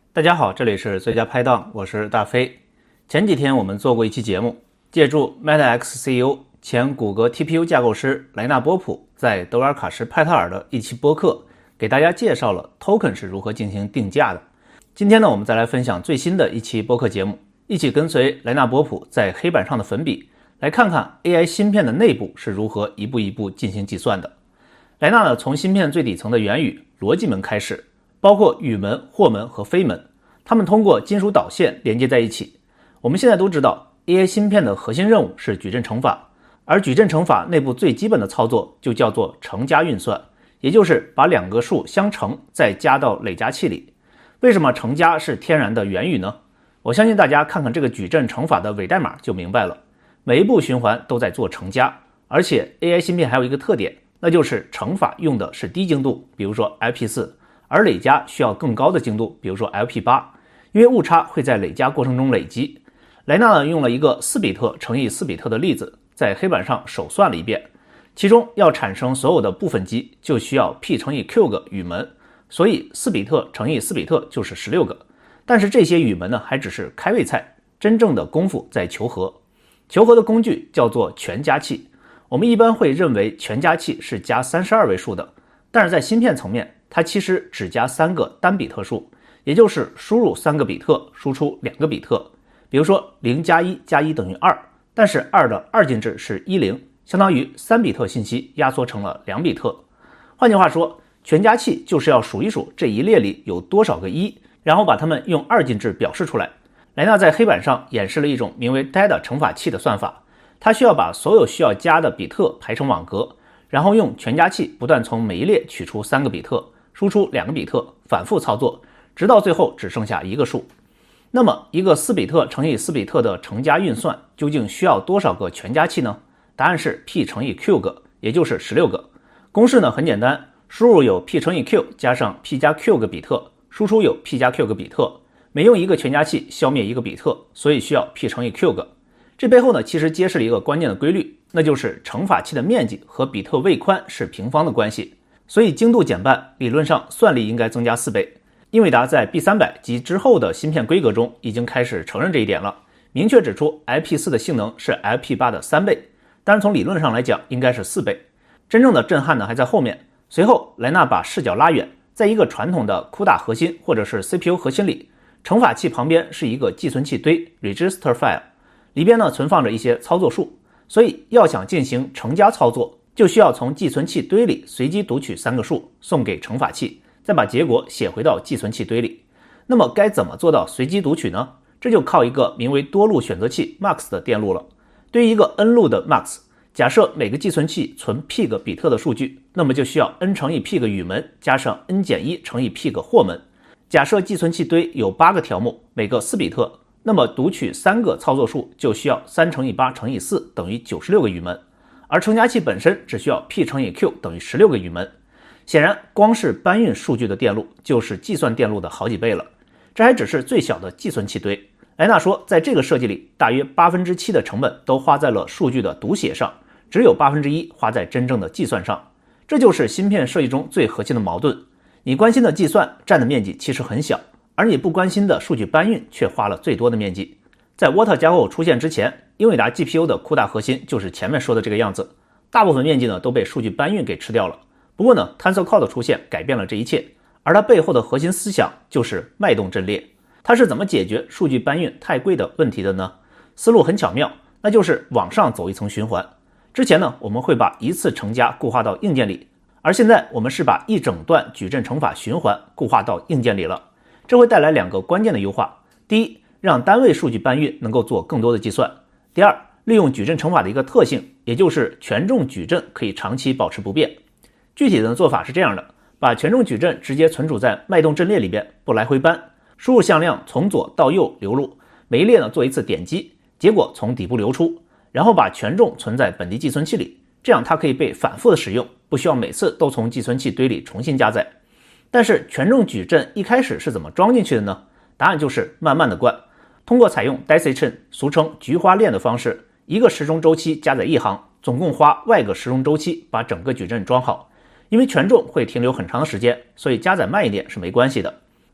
大家好，这里是最佳拍档，我是大飞。前几天我们做过一期节目，借助 MetaX CEO 前谷歌 TPU 架构师莱纳波普在德瓦尔卡什派特尔的一期播客，给大家介绍了 Token 是如何进行定价的。今天呢，我们再来分享最新的一期播客节目，一起跟随莱纳波普在黑板上的粉笔，来看看 AI 芯片的内部是如何一步一步进行计算的。莱纳呢，从芯片最底层的元宇逻辑门开始，包括宇门、货门和非门，它们通过金属导线连接在一起。我们现在都知道 AI 芯片的核心任务是矩阵乘法，而矩阵乘法内部最基本的操作就叫做乘加运算，也就是把两个数相乘再加到累加器里。为什么乘加是天然的元宇呢？我相信大家看看这个矩阵乘法的伪代码就明白了，每一步循环都在做乘加，而且 AI 芯片还有一个特点，那就是乘法用的是低精度，比如说 LP4， 而累加需要更高的精度，比如说 LP8， 因为误差会在累加过程中累积。莱纳呢用了一个4比特乘以4比特的例子，在黑板上手算了一遍，其中要产生所有的部分积就需要 P 乘以 Q 个宇门，所以4比特乘以4比特就是16个。但是这些宇门呢还只是开胃菜，真正的功夫在求和。求和的工具叫做全加器，我们一般会认为全加器是加32位数的，但是在芯片层面，它其实只加3个单比特数，也就是输入3个比特，输出2个比特。比如说0加1加1等于2，但是2的二进制是10，相当于3比特信息压缩成了2比特。换句话说，全加器就是要数一数这一列里有多少个1，然后把它们用二进制表示出来。莱纳在黑板上演示了一种名为 DATA 乘法器的算法，它需要把所有需要加的比特排成网格，然后用全加器不断从每一列取出3个比特，输出2个比特，反复操作，直到最后只剩下一个数。那么一个4比特乘以4比特的乘加运算究竟需要多少个全加器呢？答案是 P 乘以 Q 个，也就是16个。公式呢很简单，输入有 P 乘以 Q 加上 P 加 Q 个比特，输出有 P 加 Q 个比特，每用一个全加器消灭一个比特，所以需要 P 乘以 Q 个。这背后呢其实揭示了一个关键的规律，那就是乘法器的面积和比特位宽是平方的关系，所以精度减半，理论上算力应该增加4倍。英伟达在 B300 及之后的芯片规格中已经开始承认这一点了，明确指出 LP4 的性能是 LP8 的3倍，当然从理论上来讲应该是4倍。真正的震撼呢还在后面。随后莱纳把视角拉远，在一个传统的 CUDA 核心或者是 CPU 核心里，乘法器旁边是一个计存器堆 register file， 里边呢存放着一些操作数，所以要想进行乘加操作，就需要从计存器堆里随机读取3个数送给乘法器，再把结果写回到计存器堆里。那么该怎么做到随机读取呢？这就靠一个名为多路选择器 MUX 的电路了。对于一个 n 路的 MUX， 假设每个计存器存 P 个比特的数据，那么就需要 n 乘以 P 个宇门加上 n 减1乘以 P 个货门。假设计存器堆有8个条目，每个4比特，那么读取3个操作数就需要3乘以8乘以4等于96个宇门，而乘加器本身只需要 P 乘以 Q 等于16个宇门。显然光是搬运数据的电路就是计算电路的好几倍了，这还只是最小的计存器堆。莱纳说在这个设计里，大约7%的成本都花在了数据的读写上，只有1%花在真正的计算上。这就是芯片设计中最核心的矛盾，你关心的计算占的面积其实很小，而你不关心的数据搬运却花了最多的面积。在 Water 加厚出现之前，英伟达 GPU 的 CUDA 核心就是前面说的这个样子，大部分面积呢都被数据搬运给吃掉了。不过呢 Tensor Core 的出现改变了这一切，而它背后的核心思想就是脉动阵列。它是怎么解决数据搬运太贵的问题的呢？思路很巧妙，那就是往上走一层循环。之前呢我们会把一次乘加固化到硬件里，而现在我们是把一整段矩阵乘法循环固化到硬件里了。这会带来2个关键的优化。第一，让单位数据搬运能够做更多的计算。第二，利用矩阵乘法的一个特性，也就是权重矩阵可以长期保持不变。具体的做法是这样的，把权重矩阵直接存储在脉动阵列里边，不来回搬，输入向量从左到右流入，每一列呢做一次点击，结果从底部流出，然后把权重存在本地计存器里，这样它可以被反复的使用，不需要每次都从计存器堆里重新加载。但是权重矩阵一开始是怎么装进去的呢？答案就是慢慢的灌，通过采用 Daisy Chain 俗称菊花链的方式，一个时钟周期加载一行，总共花Y个时钟周期把整个矩阵装好。因为权重会停留很长的时间，所以加载慢一点是没关系的。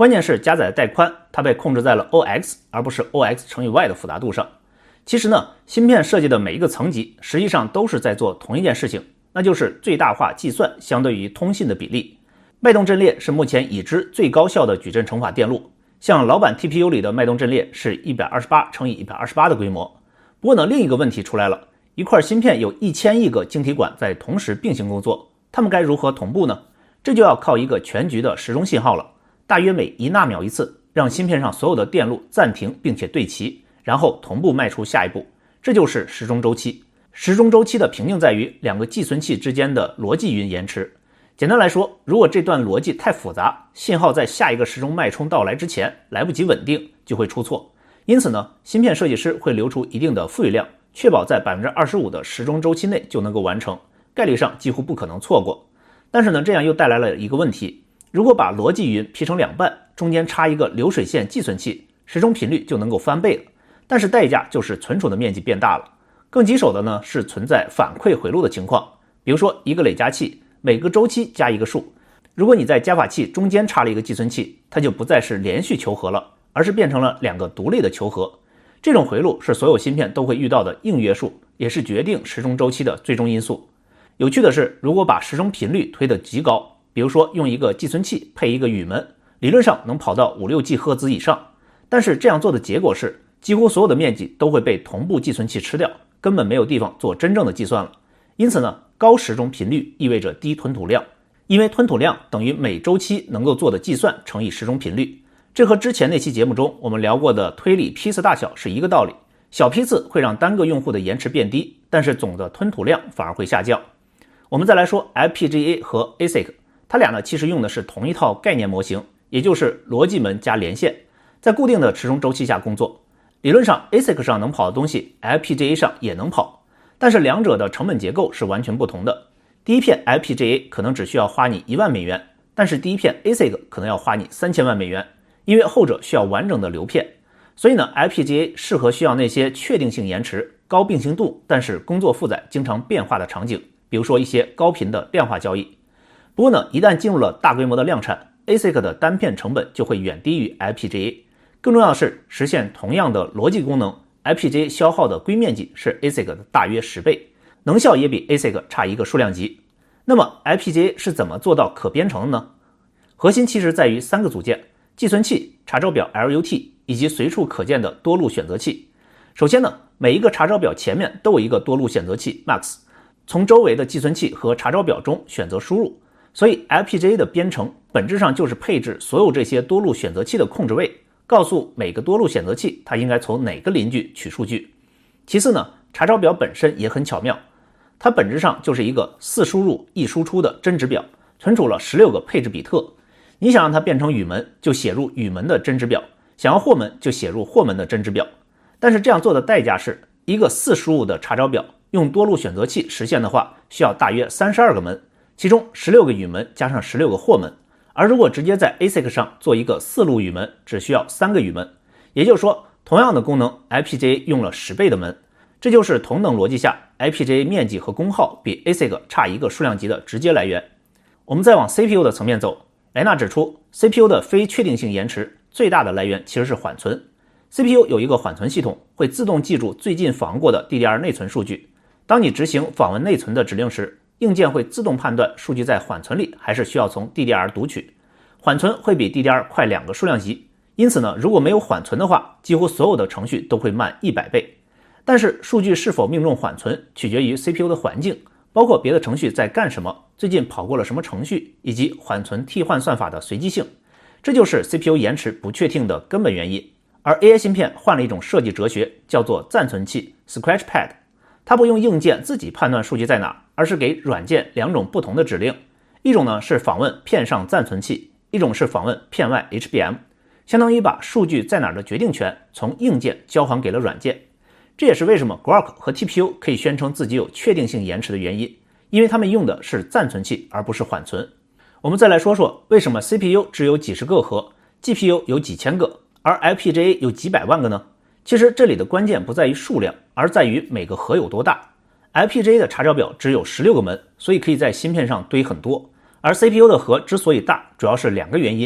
关键是加载的带宽，它被控制在了 OX 而不是 OX 乘以 Y 的复杂度上。其实呢，芯片设计的每一个层级实际上都是在做同一件事情，那就是最大化计算相对于通信的比例。脉动阵列是目前已知最高效的矩阵乘法电路，像老版 TPU 里的脉动阵列是128乘以128的规模。不过呢，另一个问题出来了，一块芯片有1000亿个晶体管在同时并行工作，它们该如何同步呢？这就要靠一个全局的时钟信号了，大约每1纳秒一次，让芯片上所有的电路暂停并且对齐，然后同步迈出下一步，这就是时钟周期。时钟周期的瓶颈在于两个寄存器之间的逻辑云延迟。简单来说，如果这段逻辑太复杂，信号在下一个时钟脉冲到来之前来不及稳定，就会出错。因此呢，芯片设计师会留出一定的富裕量，确保在 25% 的时钟周期内就能够完成，概率上几乎不可能错过。但是呢，这样又带来了一个问题，如果把逻辑云劈成2半，中间插一个流水线寄存器，时钟频率就能够翻倍了，但是代价就是存储的面积变大了。更棘手的呢是存在反馈回路的情况，比如说一个累加器，每个周期加一个数，如果你在加法器中间插了一个寄存器，它就不再是连续求和了，而是变成了2个独立的求和。这种回路是所有芯片都会遇到的硬约束，也是决定时钟周期的最终因素。有趣的是，如果把时钟频率推得极高，比如说用一个寄存器配一个语门，理论上能跑到5-6 GHz 以上，但是这样做的结果是几乎所有的面积都会被同步寄存器吃掉，根本没有地方做真正的计算了。因此呢，高时钟频率意味着低吞吐量，因为吞吐量等于每周期能够做的计算乘以时钟频率。这和之前那期节目中我们聊过的推理批次大小是一个道理，小批次会让单个用户的延迟变低，但是总的吞吐量反而会下降。我们再来说 FPGA 和 ASIC， 它俩呢其实用的是同一套概念模型，也就是逻辑门加连线，在固定的时钟周期下工作。理论上 ASIC 上能跑的东西 FPGA 上也能跑，但是两者的成本结构是完全不同的。第一片 FPGA 可能只需要花你1万美元，但是第一片 ASIC 可能要花你3000万美元，因为后者需要完整的流片。所以呢 FPGA 适合需要那些确定性延迟、高并行度，但是工作负载经常变化的场景，比如说一些高频的量化交易。不过呢，一旦进入了大规模的量产， ASIC 的单片成本就会远低于 FPGA。 更重要的是，实现同样的逻辑功能， FPGA 消耗的硅面积是 ASIC 的大约10倍，能效也比 ASIC 差一个数量级。那么 FPGA 是怎么做到可编程的呢？核心其实在于3个组件：寄存器、查找表 LUT 以及随处可见的多路选择器。首先呢，每一个查找表前面都有一个多路选择器 MUX， 从周围的寄存器和查找表中选择输入。所以 FPGA 的编程本质上就是配置所有这些多路选择器的控制位，告诉每个多路选择器它应该从哪个邻居取数据。其次呢，查找表本身也很巧妙，它本质上就是一个4输入1输出的真值表，存储了16个配置比特。你想让它变成语门，就写入语门的真值表；想要或门，就写入或门的真值表。但是这样做的代价是，一个4输入的查找表用多路选择器实现的话，需要大约32个门，其中16个语门加上16个或门。而如果直接在 ASIC 上做一个4路语门，只需要3个语门。也就是说，同样的功能 FPGA 用了10倍的门。这就是同等逻辑下 FPGA 面积和功耗比 ASIC 差一个数量级的直接来源。我们再往 CPU 的层面走，莱纳指出 CPU 的非确定性延迟最大的来源其实是缓存。 CPU 有一个缓存系统，会自动记住最近访问过的 DDR 内存数据。当你执行访问内存的指令时，硬件会自动判断数据在缓存里还是需要从 DDR 读取。缓存会比 DDR 快2个数量级，因此呢，如果没有缓存的话，几乎所有的程序都会慢100倍。但是数据是否命中缓存取决于 CPU 的环境，包括别的程序在干什么，最近跑过了什么程序，以及缓存替换算法的随机性。这就是 CPU 延迟不确定的根本原因。而 AI 芯片换了一种设计哲学，叫做暂存器 Scratchpad。 它不用硬件自己判断数据在哪，而是给软件2种不同的指令。一种呢是访问片上暂存器，一种是访问片外 HBM， 相当于把数据在哪儿的决定权从硬件交还给了软件。这也是为什么 Groq 和 TPU 可以宣称自己有确定性延迟的原因，因为他们用的是暂存器而不是缓存。我们再来说说为什么 CPU 只有几十个核， GPU 有几千个，而 FPGA 有几百万个呢？其实这里的关键不在于数量，而在于每个核有多大。 FPGA 的查找表只有16个门，所以可以在芯片上堆很多，而 CPU 的核之所以大，主要是2个原因。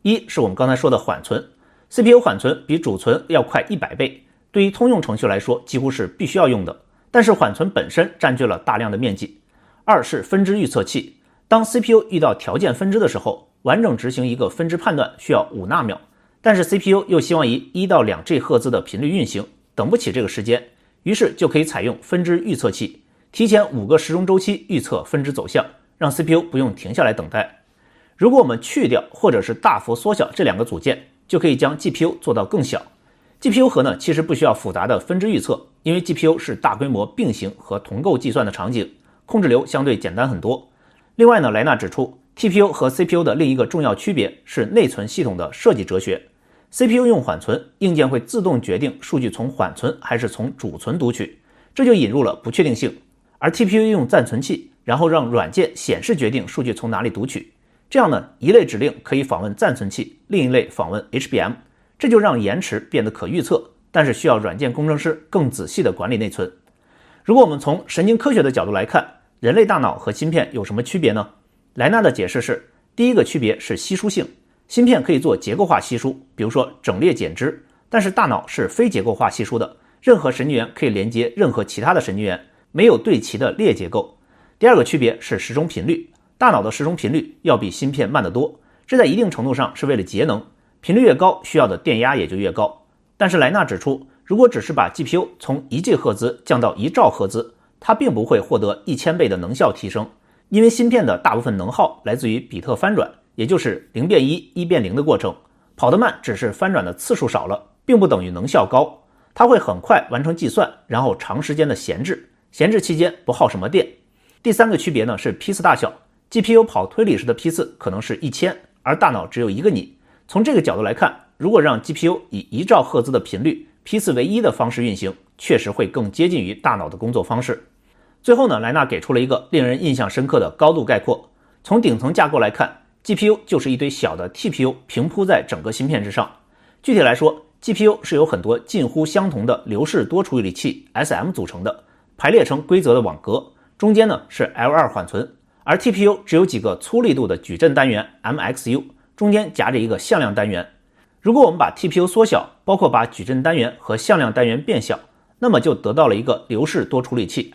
一是我们刚才说的缓存， CPU 缓存比主存要快100倍，对于通用程序来说几乎是必须要用的，但是缓存本身占据了大量的面积。二是分支预测器，当 CPU 遇到条件分支的时候，完整执行一个分支判断需要5纳秒，但是 CPU 又希望以1到2G 赫兹的频率运行，等不起这个时间，于是就可以采用分支预测器，提前5个时钟周期预测分支走向，让 CPU 不用停下来等待。如果我们去掉或者是大幅缩小这2个组件，就可以将 GPU 做到更小。 GPU 核呢其实不需要复杂的分支预测，因为 GPU 是大规模并行和同构计算的场景，控制流相对简单很多。另外呢，莱纳指出 TPU 和 CPU 的另一个重要区别是内存系统的设计哲学。 CPU 用缓存，硬件会自动决定数据从缓存还是从主存读取，这就引入了不确定性。而 TPU 用暂存器，然后让软件显示决定数据从哪里读取，这样呢，一类指令可以访问暂存器，另一类访问 HBM， 这就让延迟变得可预测，但是需要软件工程师更仔细的管理内存。如果我们从神经科学的角度来看，人类大脑和芯片有什么区别呢？莱纳的解释是，第一个区别是稀疏性，芯片可以做结构化稀疏，比如说整列剪枝，但是大脑是非结构化稀疏的，任何神经元可以连接任何其他的神经元，没有对齐的列结构。第二个区别是时钟频率，大脑的时钟频率要比芯片慢得多，这在一定程度上是为了节能，频率越高，需要的电压也就越高。但是莱纳指出，如果只是把 GPU 从1G 赫兹降到1兆赫兹，它并不会获得1000倍的能效提升，因为芯片的大部分能耗来自于比特翻转，也就是0变1， 1变0的过程，跑得慢只是翻转的次数少了，并不等于能效高。它会很快完成计算，然后长时间的闲置，闲置期间不耗什么电。第三个区别呢是批次大小， GPU 跑推理时的批次可能是1000，而大脑只有1个你。从这个角度来看，如果让 GPU 以1兆赫兹的频率批次为1的方式运行，确实会更接近于大脑的工作方式。最后呢，莱纳给出了一个令人印象深刻的高度概括。从顶层架构来看， GPU 就是一堆小的 TPU 平铺在整个芯片之上。具体来说， GPU 是由很多近乎相同的流式多处理器 SM 组成的，排列成规则的网格，中间呢是 L2 缓存，而 TPU 只有几个粗粒度的矩阵单元 MXU， 中间夹着一个向量单元。如果我们把 TPU 缩小，包括把矩阵单元和向量单元变小，那么就得到了一个流式多处理器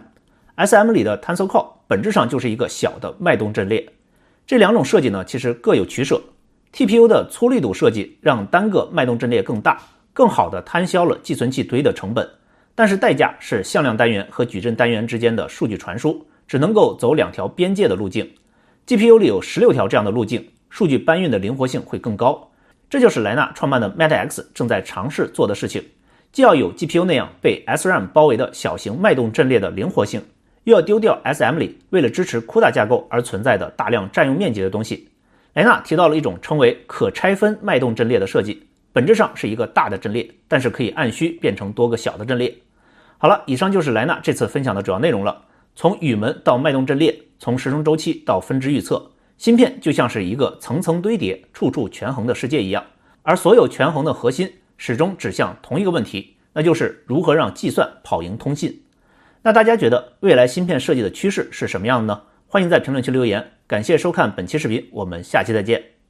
SM。SM 里的 Tensor Core 本质上就是一个小的脉动阵列。这2种设计呢，其实各有取舍。TPU 的粗粒度设计让单个脉动阵列更大，更好的摊销了计算器堆的成本，但是代价是向量单元和矩阵单元之间的数据传输只能够走2条边界的路径。GPU 里有16条这样的路径，数据搬运的灵活性会更高。这就是莱纳创办的 MetaX 正在尝试做的事情，既要有 GPU 那样被 SRAM 包围的小型脉动阵列的灵活性，又要丢掉 SM 里为了支持 CUDA 架构而存在的大量占用面积的东西。莱纳提到了一种称为可拆分脉动阵列的设计，本质上是一个大的阵列，但是可以按需变成多个小的阵列。好了，以上就是莱纳这次分享的主要内容了。从语门到脉动阵列，从时钟周期到分支预测，芯片就像是一个层层堆叠、处处权衡的世界一样，而所有权衡的核心始终指向同一个问题，那就是如何让计算跑赢通信。那大家觉得未来芯片设计的趋势是什么样的呢？欢迎在评论区留言。感谢收看本期视频，我们下期再见。